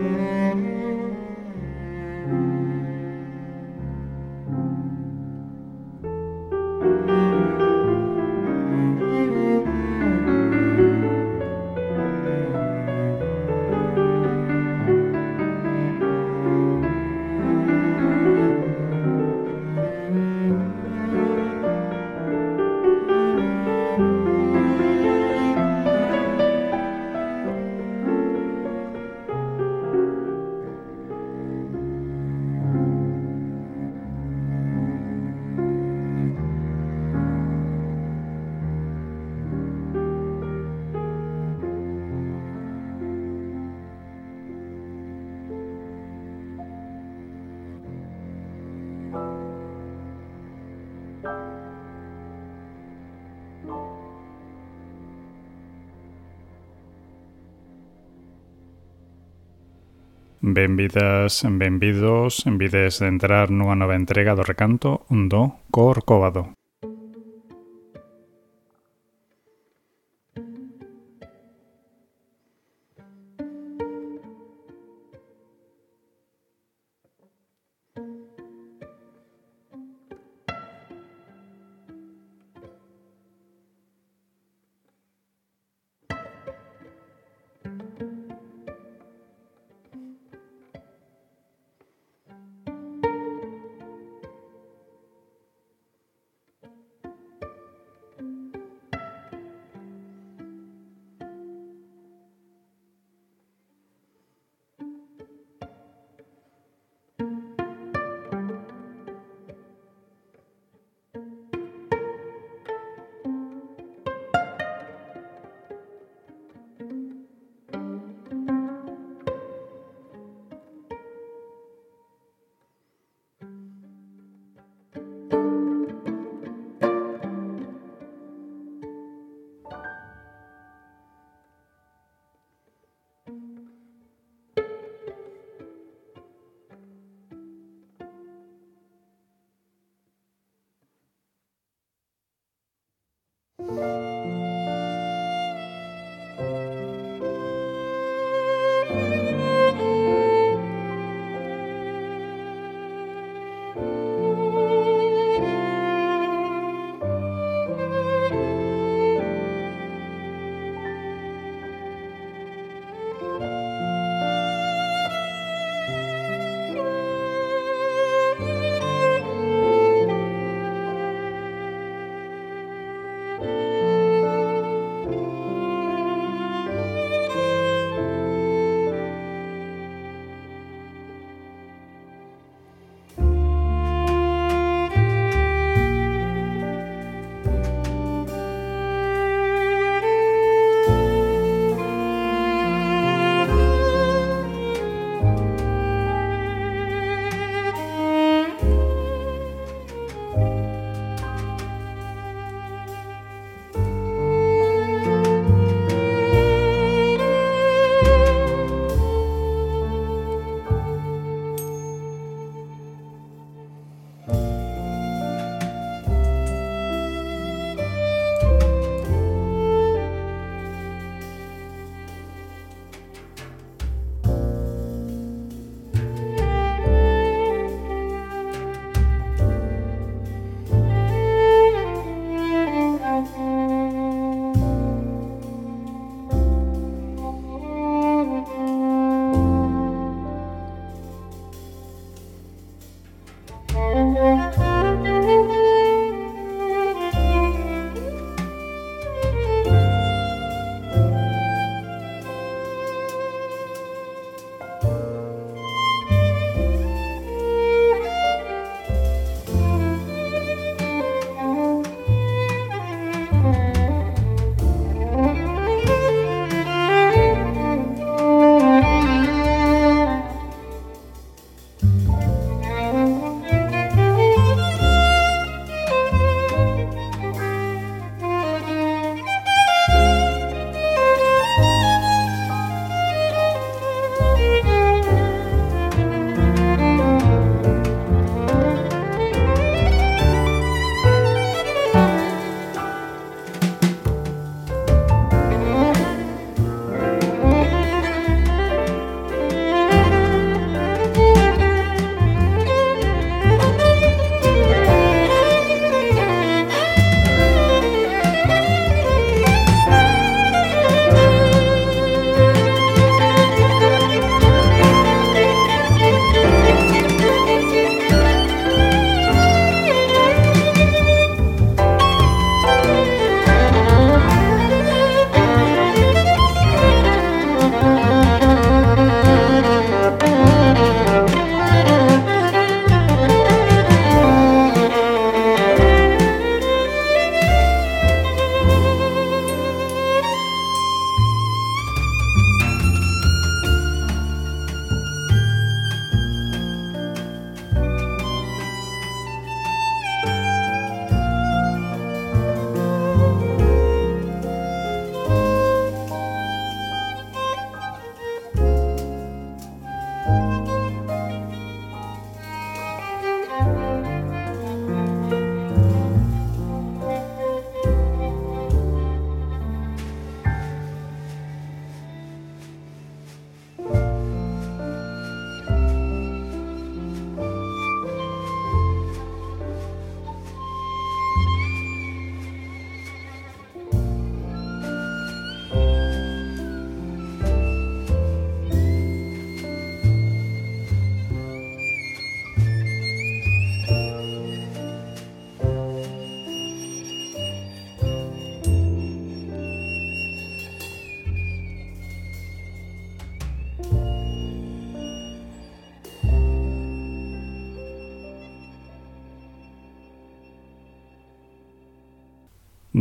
Benvidas, benvidos, envides de entrar nunha nova entrega do recanto do Corcovado.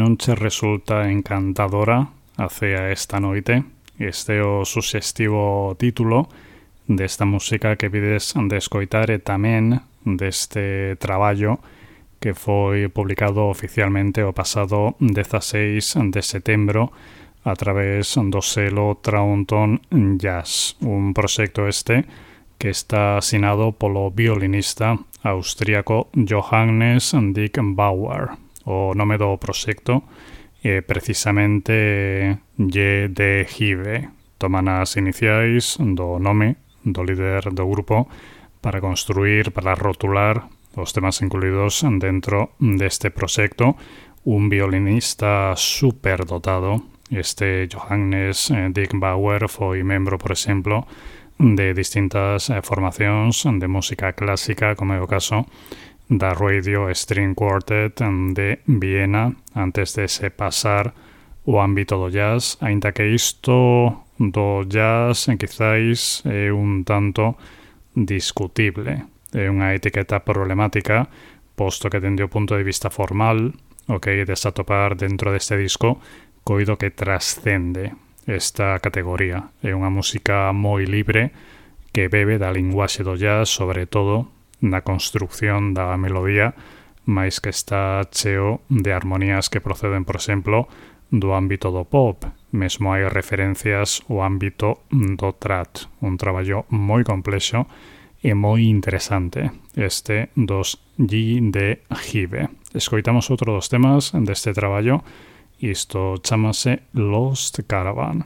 non che resulta encantadora hacia esta noite. Este é o suxestivo título desta música que vides de escoitar e tamén deste traballo que foi publicado oficialmente o pasado 16 de setembro a través do selo Traunton Jazz, un proxecto este que está asinado polo violinista austríaco Johannes Dick-Bauer. O nome do proxecto é precisamente J.D. Hive. Toman as iniciais do nome do líder do grupo para construir, para rotular os temas incluídos dentro deste proxecto. Un violinista superdotado. Este Johannes Dick-Bauer foi membro, por exemplo, de distintas formacións de música clásica, como é o caso da Radio String Quartet de Viena, antes de se pasar o ámbito do jazz, aínda que isto do jazz quizáis é un tanto discutible. É unha etiqueta problemática, posto que dende o punto de vista formal, o que ides a topar dentro deste disco, coido que trascende esta categoría. É unha música moi libre que bebe da linguaxe do jazz, sobre todo na construcción da melodía, máis que está cheo de armonías que proceden, por exemplo, do ámbito do pop. Mesmo hai referencias ao ámbito do trad. Un traballo moi complexo e moi interesante, este dos J.D. Hive. Escoitamos outro dos temas deste traballo. Isto chamase Lost Caravan.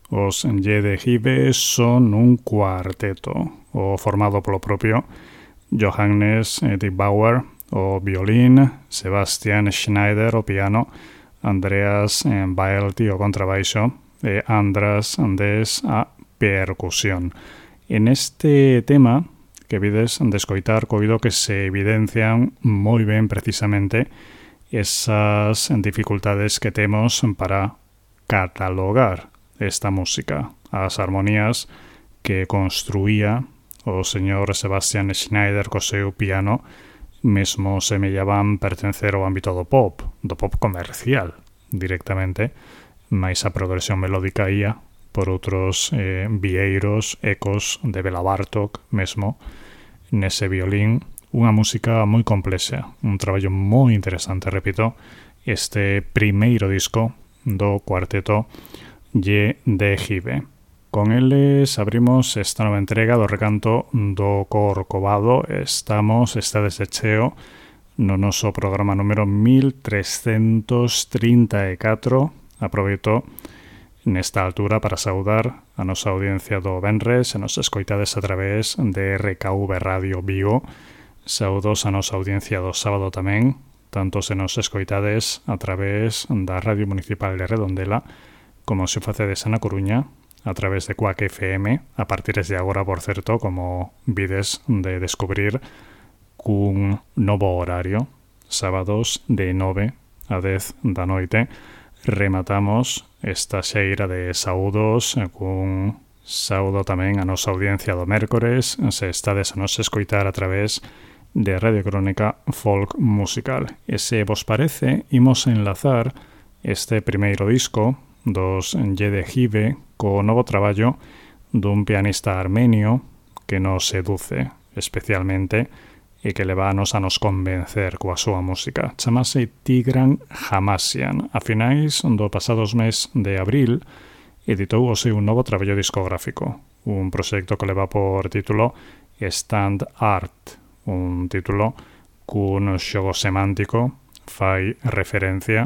Os Jede Hive son un cuarteto, o formado polo propio Johannes Dickbauer o violín, Sebastian Schneider o piano, Andreas Baelti o contrabaixo e Andras Andes a percusión. En este tema que vides de escoitar, coido que se evidencian moi ben precisamente esas dificultades que temos para catalogar esta música, as armonías que construía o señor Sebastian Schneider co seu piano mesmo semellaban pertencer ao ámbito do pop comercial directamente, máis a progresión melódica ia por outros vieiros, ecos de Bela Bartók mesmo nese violín, unha música moi complexa, un traballo moi interesante, repito, este primeiro disco do cuarteto Jede Hive. Con eles abrimos esta nova entrega do recanto do Corcovado. Estades de cheo no noso programa número 1334. Aproveito nesta altura para saudar a nosa audiencia do Venres, se nos escoitades a través de RKV Radio Vigo. Saudos a nosa audiencia do sábado tamén, tanto se nos escoitades a través da Radio Municipal de Redondela como se facedes na Coruña a través de Quack FM, a partir de agora, por certo, como vides de descubrir cun novo horario, sábados de 9 a 10 da noite, rematamos esta xeira de saúdos cun saudo tamén a nosa audiencia do mércores, se estades a nos escoitar a través de Radio Crónica Folk Musical. E se vos parece, imos enlazar este primeiro disco dos Jede Hive co novo traballo dun pianista armenio que nos seduce especialmente e que levános a nos convencer coa súa música. Chamase Tigran Hamasyan. A finais do pasados mes de abril editou o seu novo traballo discográfico, un proxecto que leva por título Stand Art, un título cun xogo semántico fai referencia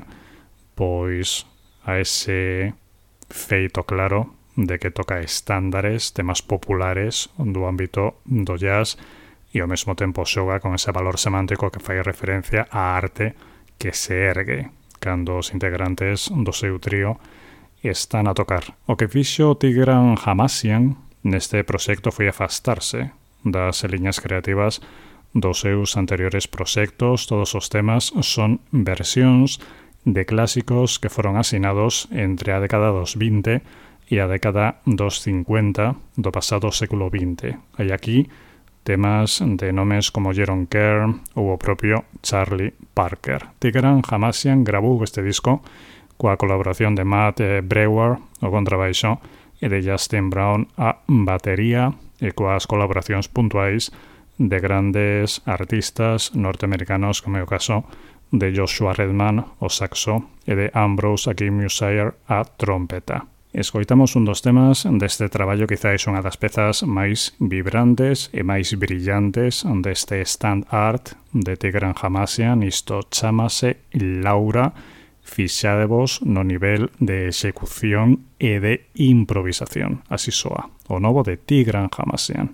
pois a ese feito claro de que toca estándares, temas populares do ámbito do jazz e ao mesmo tempo xoga con ese valor semántico que fai referencia á arte que se ergue cando os integrantes do seu trío están a tocar. O que fixo Tigran Hamasyan neste proxecto foi afastarse das liñas creativas dos seus anteriores proxectos. Todos os temas son versións de clásicos que foron asinados entre a década dos 20 e a década dos 50 do pasado século XX. Hai aquí temas de nomes como Jeroen Kerr ou o propio Charlie Parker. Tigran Hamasyan gravou este disco coa colaboración de Matt Brewer o contrabaixo e de Justin Brown a batería e coas colaboracións puntuais de grandes artistas norteamericanos como é o caso de Joshua Redman o saxo e de Ambrose Akim Musier a trompeta. Escoitamos un dos temas deste traballo, quizáis unha das pezas máis vibrantes e máis brillantes deste stand art de Tigran Hamasyan. Isto chamase Laura. Fixadevos no nivel de execución e de improvisación. Así soa o novo de Tigran Hamasyan.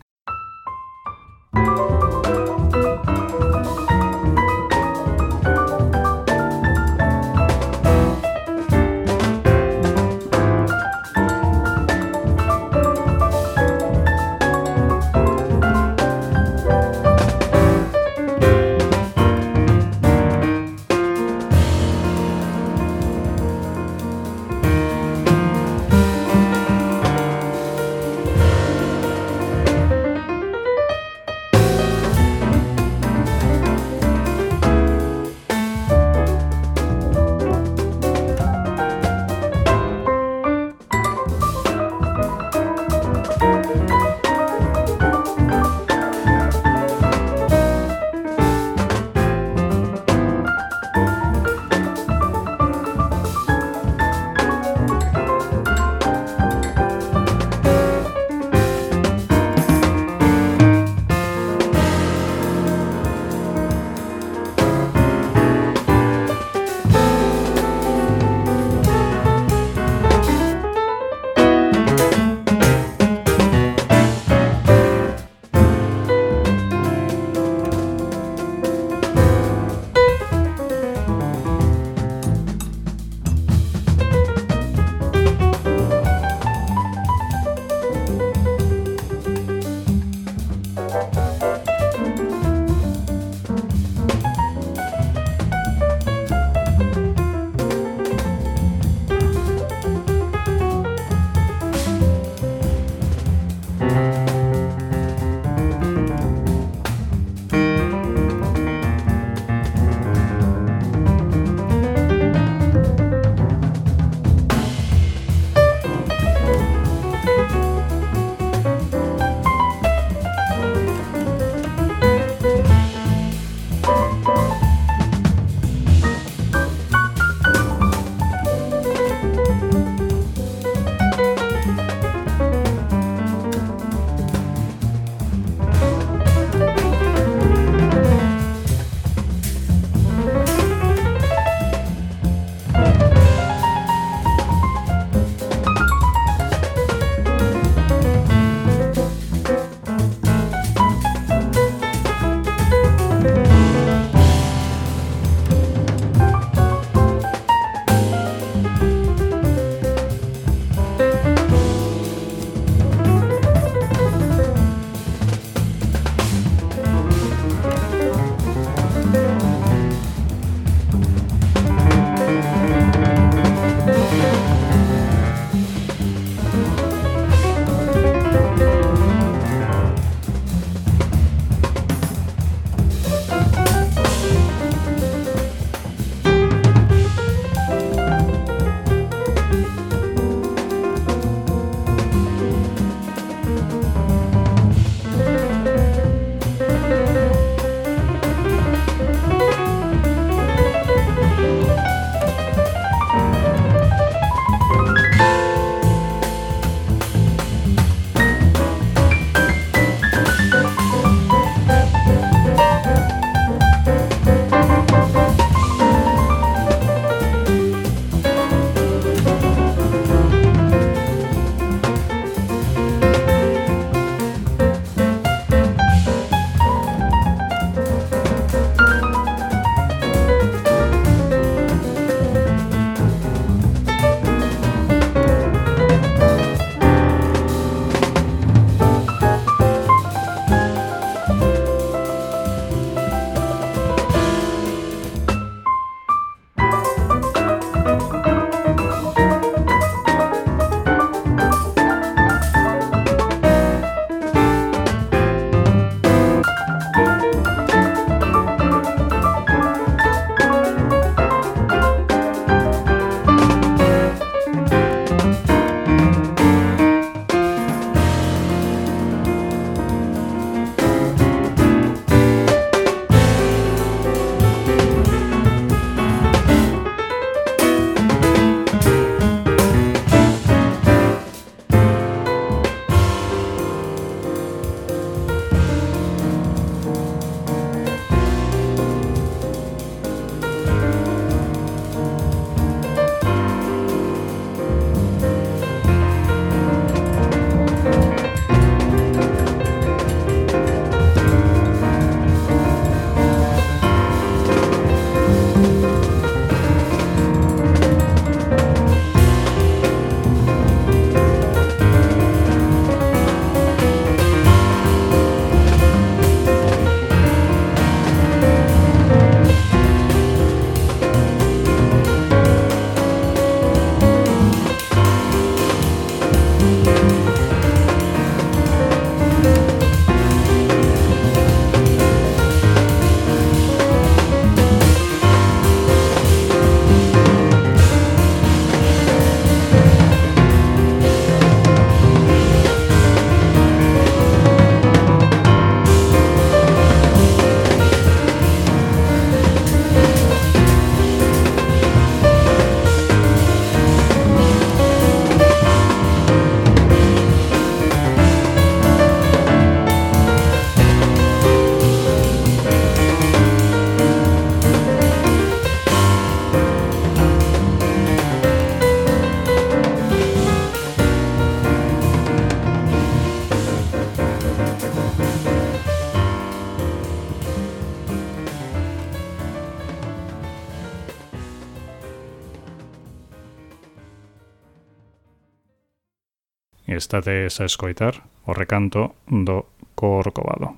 Estátes a escoitar o recanto do Corcovado.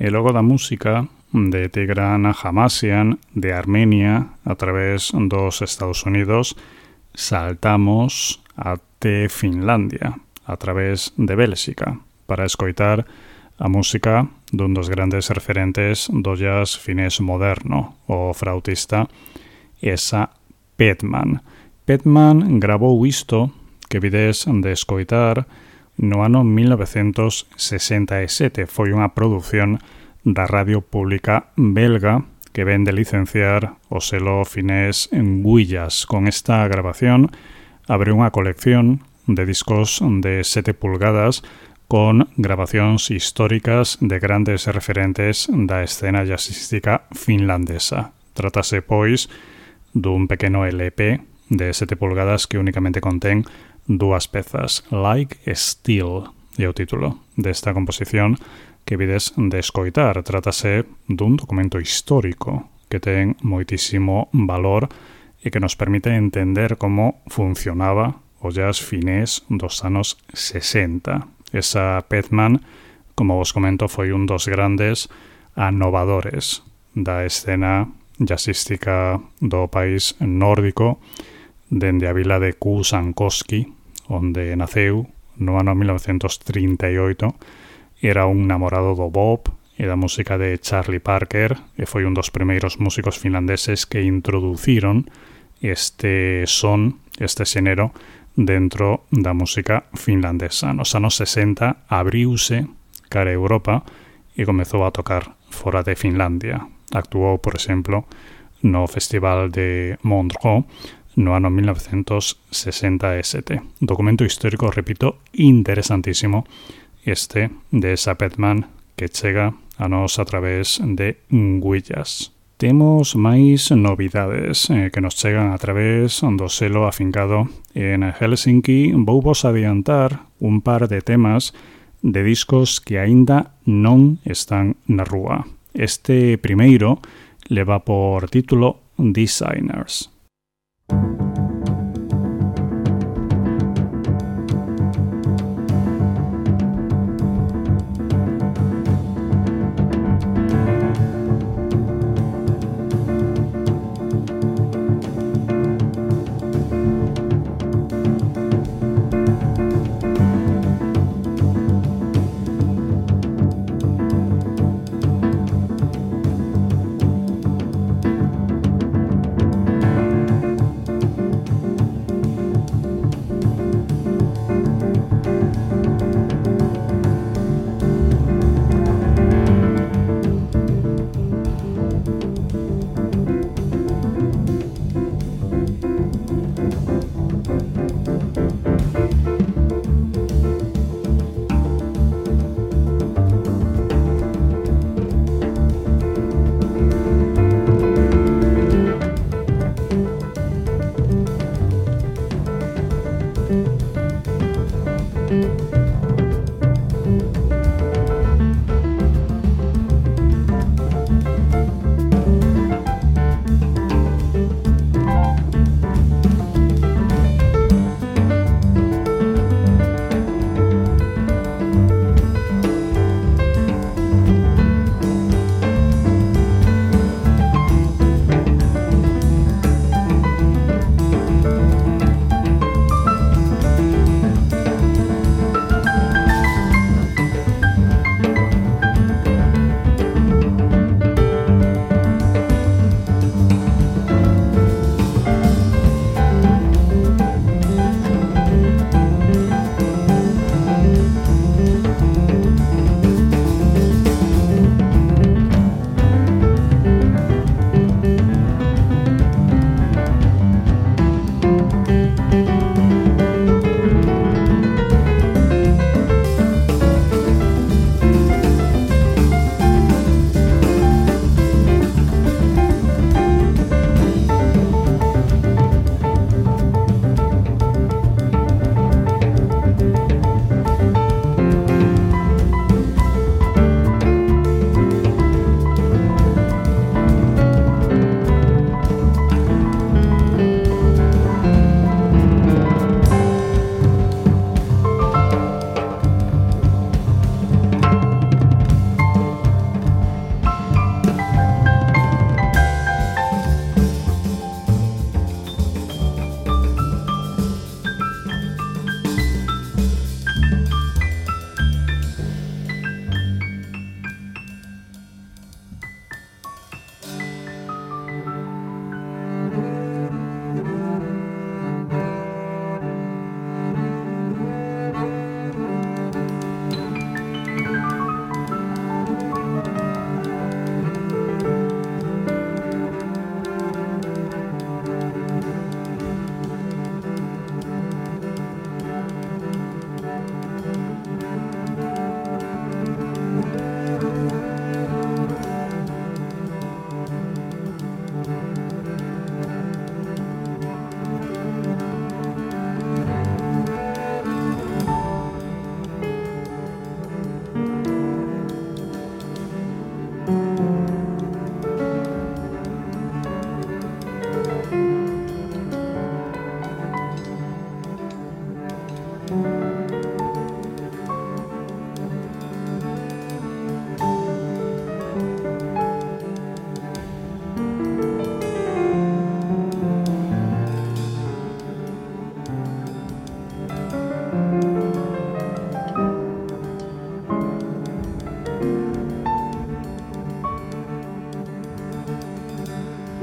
e logo da música de Tigran Hamasyan de Armenia a través dos Estados Unidos saltamos até Finlandia a través de Bélxica para escoitar a música dun dos grandes referentes do jazz finés moderno, o frautista Esa Petman. Petman gravou isto que vides de escoitar no ano 1967. Foi unha produción da Radio Pública belga que ven de licenciar o selo finés en Guillas. Con esta grabación abre unha colección de discos de 7 pulgadas con grabacións históricas de grandes referentes da escena jazzística finlandesa. Trátase, pois, dun pequeno LP de 7 pulgadas que únicamente contén 2 pezas. Like Steel é o título desta composición que vides de escoitar. Trátase dun documento histórico que ten moitísimo valor e que nos permite entender como funcionaba o jazz finés dos anos 60. Esa Petman, como vos comento, foi un dos grandes anovadores da escena jazzística do país nórdico dende a vila de Kuusankoski, onde naceu no ano 1938. Era un namorado do bop e da música de Charlie Parker e foi un dos primeiros músicos finlandeses que introduciron este son, este xénero, dentro da música finlandesa. Nos anos 60 abriuse cara a Europa e comezou a tocar fora de Finlandia. Actuou, por exemplo, no Festival de Montreux no ano 1967. Documento histórico, repito, interesantísimo este de Esa Petman que chega a nós a través de Guillas. Temos máis novidades que nos chegan a través do selo afincado en Helsinki. Vou vos adiantar un par de temas de discos que aínda non están na rúa. Este primeiro leva por título Designers.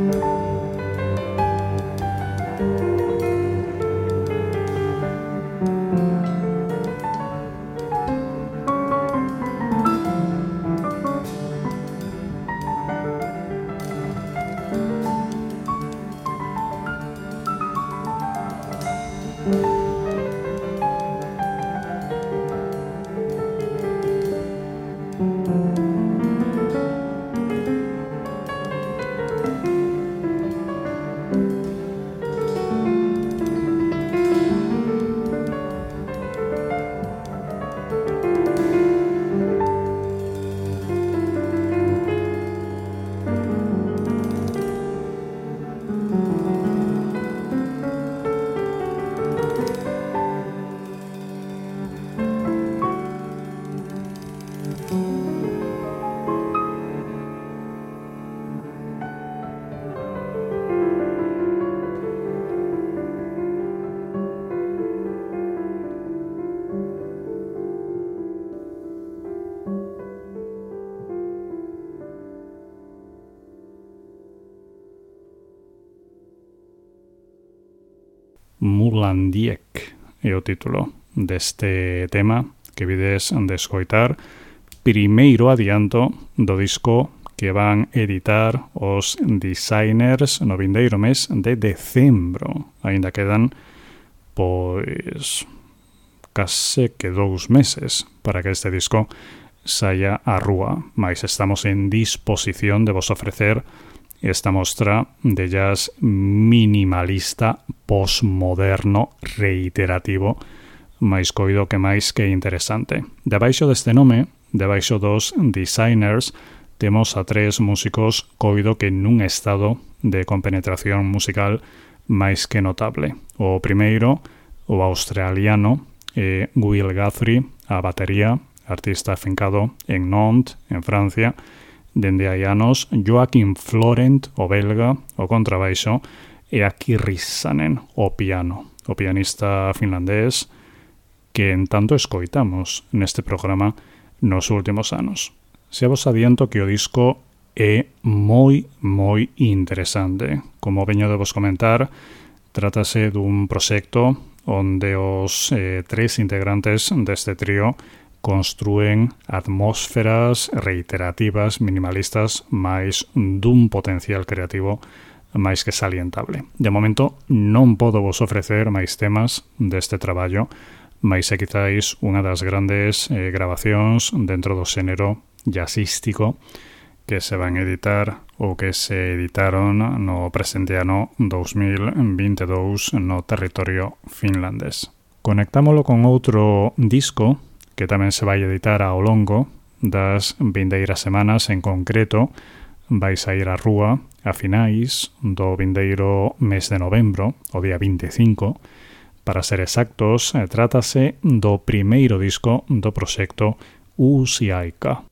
Mulandiek é o título deste tema que vides de escoitar, primeiro adianto do disco que van editar os Designers no vindeiro mes de decembro. Aínda quedan, pois, case que 2 meses para que este disco saia á rúa, mas estamos en disposición de vos ofrecer esta mostra de jazz minimalista, postmoderno, reiterativo, máis coido que máis que interesante. Debaixo deste nome, debaixo dos Designers, temos a 3 músicos coido que nun estado de compenetración musical máis que notable. O primeiro, o australiano, Will Guthrie, a batería, artista afincado en Nantes, en Francia, dende hai anos, Joaquin Florent, o belga, o contrabaixo, e Aki Rissanen, o piano, o pianista finlandés que en tanto escoitamos neste programa nos últimos anos. Se vos adianto que o disco é moi interesante. Como veño de vos comentar, trátase dun proxecto onde os 3 integrantes deste trío construen atmósferas reiterativas, minimalistas, máis dun potencial creativo máis que salientable. De momento non podo vos ofrecer máis temas deste traballo, máis é quizáis unha das grandes grabacións dentro do xénero jazzístico que se van editar ou que se editaron no presente ano 2022 no territorio finlandés. Conectámolo con outro disco que tamén se vai editar ao longo das vindeiras semanas. En concreto, vai sair á rúa a finais do vindeiro mes de novembro, o día 25. Para ser exactos, trátase do primeiro disco do proxecto Uusiaika.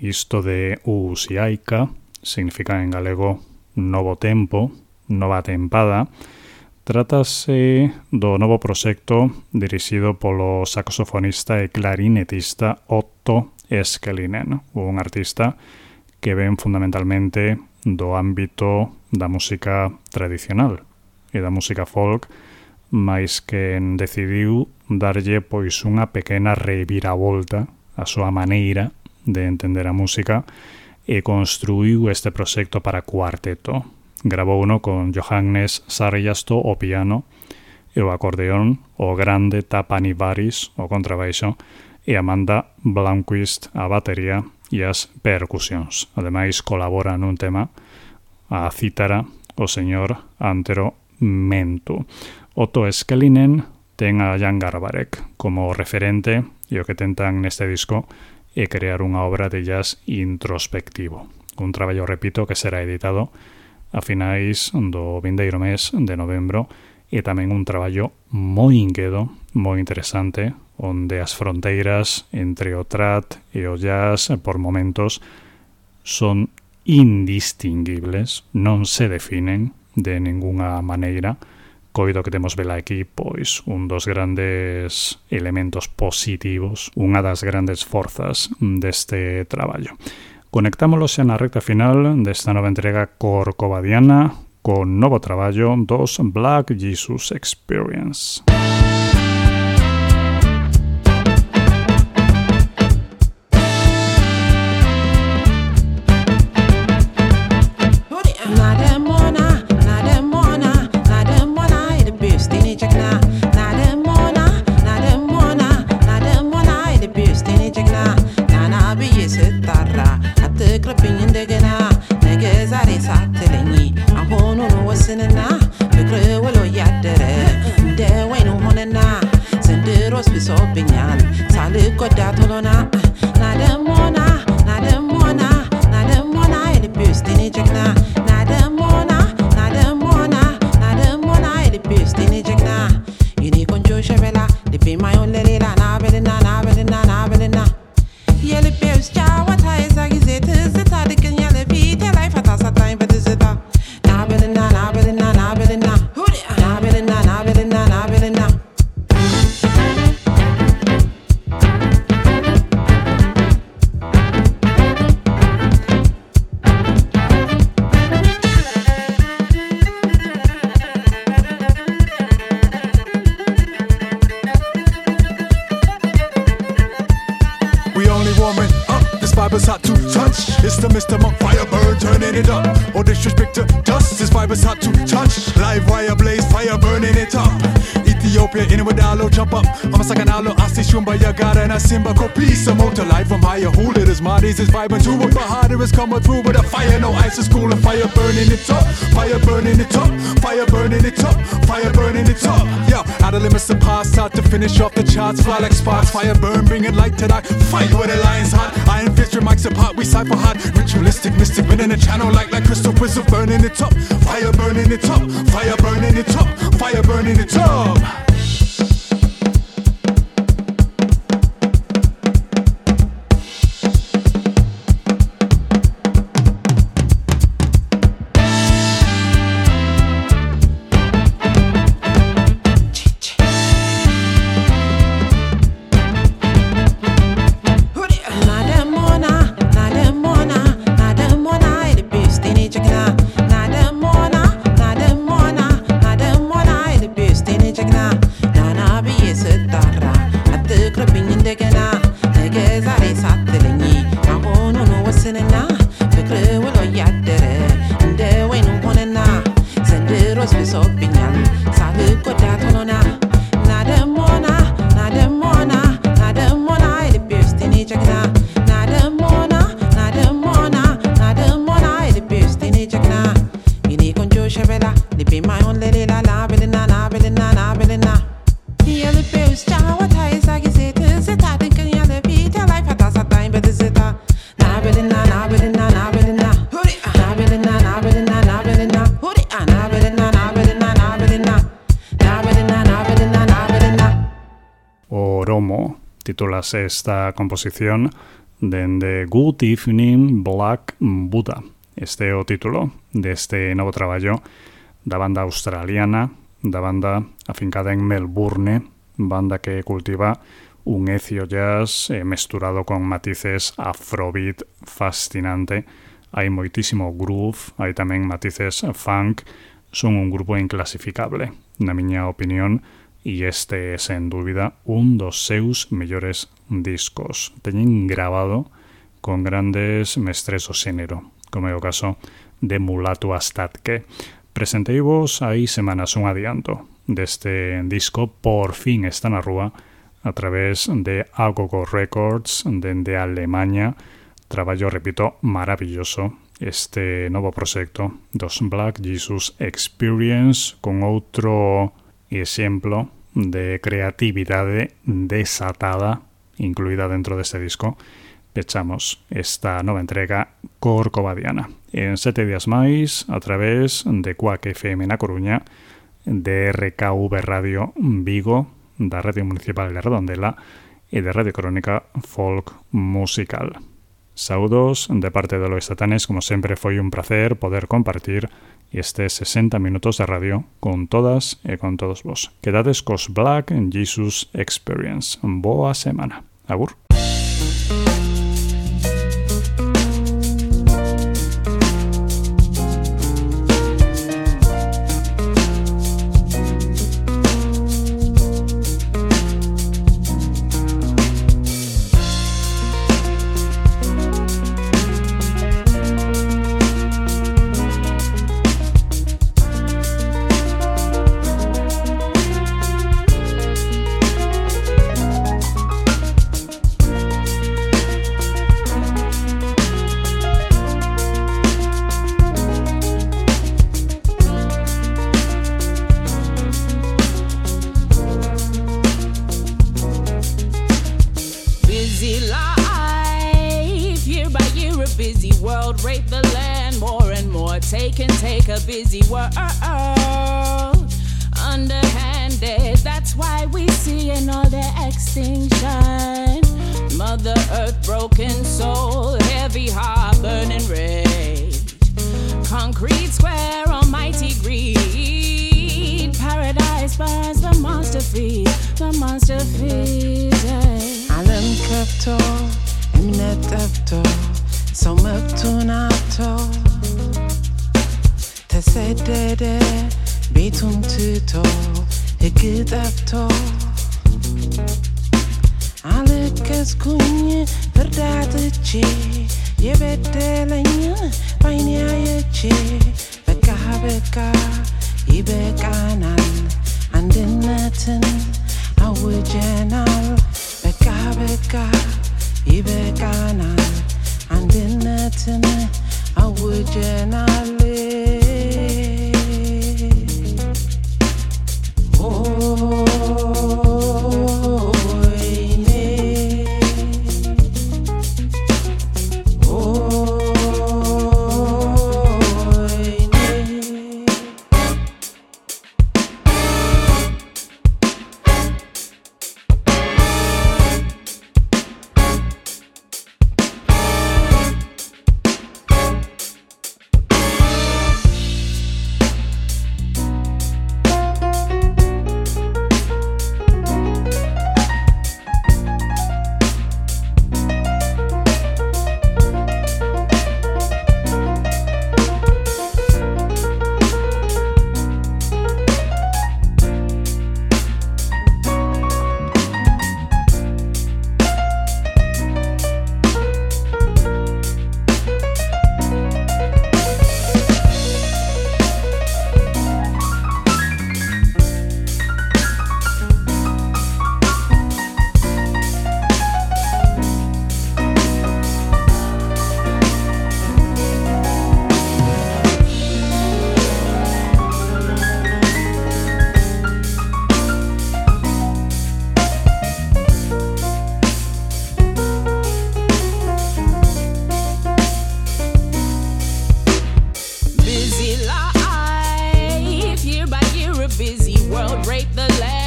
Isto de Usiaica significa en galego novo tempo, nova tempada. Trátase do novo proxecto dirixido polo saxofonista e clarinetista Otto Eskelinen, un artista que ven fundamentalmente do ámbito da música tradicional e da música folk, mais que decidiu darlle pois unha pequena reviravolta á súa maneira de entender a música e construiu este proxecto para cuarteto. Gravouno con Johannes Sarjasto o piano e o acordeón, o grande Tapani Varis o contrabaixo e Amanda Blomqvist a batería e as percusións. Ademais, colabora nun tema a cítara o señor Antero Mentu. Otto Eskelinen ten a Jan Garbarek como referente e o que tentan neste disco é crear unha obra de jazz introspectivo. Un traballo, repito, que será editado a finais do vindeiro mes de novembro e tamén un traballo moi inquedo, moi interesante, onde as fronteiras entre o trad e o jazz por momentos son indistinguibles, non se definen de ningunha maneira. Coido que temos vela aquí, pois, un dos grandes elementos positivos, unha das grandes forzas deste traballo. Conectámolos xa na recta final desta nova entrega corcovadiana con novo traballo dos Black Jesus Experience. Is vibing to it, but harder is coming through with a fire. No ice is cool and fire burning it up. Fire burning it up. Fire burning it up. Fire burning it up. Yeah, out of limits and past out to finish off the charts. Fly like sparks. Fire burn, bringing light to that fight where the lion's hot. Iron fist, your mics apart. We cypher hard. Ritualistic, mystic, within the channel like crystal prism burning it up. Fire burning it up. Fire burning it up. Fire burning it up. Titúlase esta composición dende Good Evening Black Buddha, este é o título deste novo traballo da banda australiana, da banda afincada en Melbourne, banda que cultiva un ecio jazz mesturado con matices afrobeat fascinante. Hai moitísimo groove, hai tamén matices funk. Son un grupo inclasificable, na miña opinión, e este é, sen dúbida, un dos seus mellores discos. Teñen grabado con grandes mestres o xénero, como é o caso de Mulatu Astatke. Presenteivos hai semanas un adianto deste disco, por fin está na rúa a través de Agogo Records dende Alemanha. Traballo, repito, maravilloso este novo proxecto dos Black Jesus Experience, con outro exemplo de creatividade desatada incluída dentro deste disco. Pechamos esta nova entrega corcovadiana en 7 días máis a través de Quack FM na Coruña, de RKV Radio Vigo, da Radio Municipal de Redondela e de Radio Crónica Folk Musical. Saúdos de parte de Lois Satanes. Como sempre, foi un placer poder compartir estes 60 minutos de radio con todas e con todos vos. Quedades cos Black Jesus Experience. Boa semana. Agur.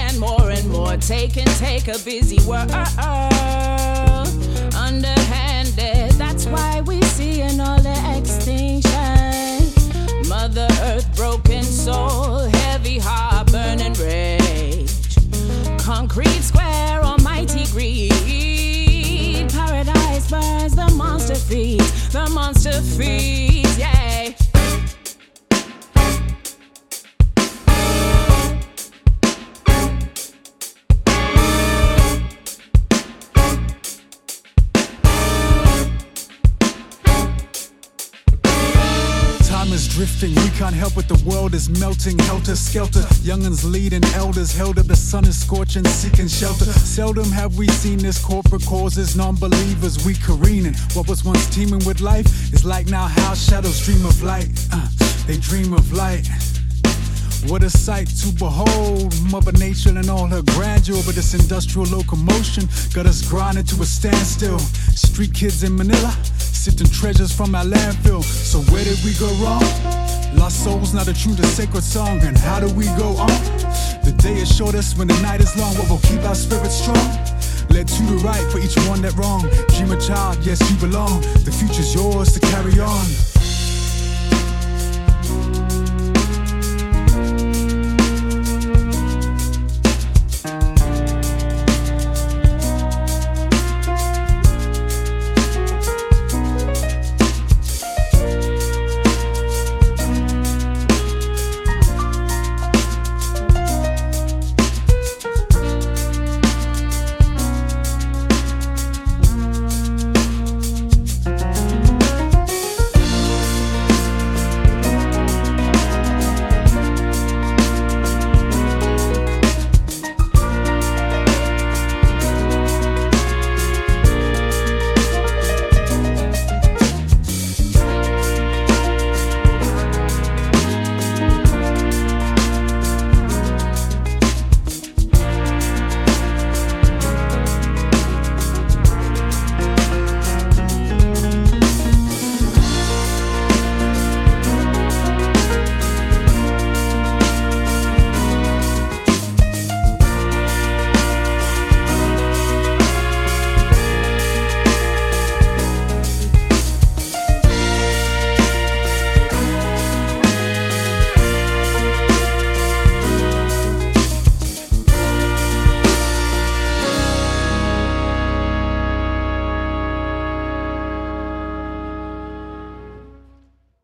Take a busy world underhanded. to freeze, yeah. Time is drifting, we can't help it, the world is melting, helter-skelter. Young'uns leading elders, held up, the sun is scorching, seeking shelter. Seldom have we seen this, corporate causes, non-believers, we careening. What was once teeming with life is like now how shadows dream of light. They dream of light. What a sight to behold, Mother Nature and all her grandeur. But this industrial locomotion got us grinding to a standstill. Street kids in Manila, sifting treasures from our landfill. So where did we go wrong? Lost souls, not attuned to sacred song. And how do we go on? The day is shortest when the night is long. What will keep our spirits strong? Led to the right for each one that wrong. Dream a child, yes you belong. The future's yours to carry on.